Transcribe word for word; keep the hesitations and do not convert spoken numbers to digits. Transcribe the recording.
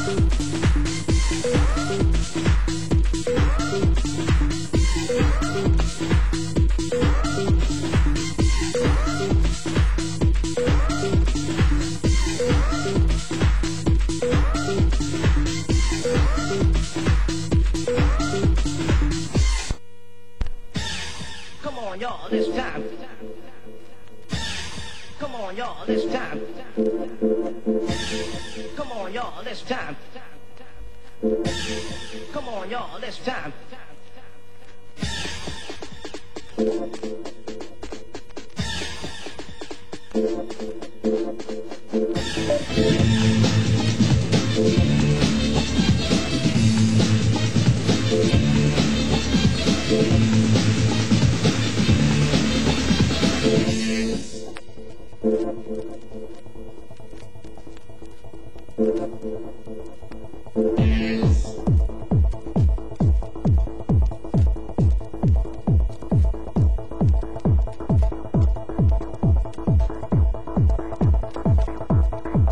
Come on, y'all, this time. Come on, y'all, this time. Come on, y'all, this time. Come on, y'all, this time. Thank you.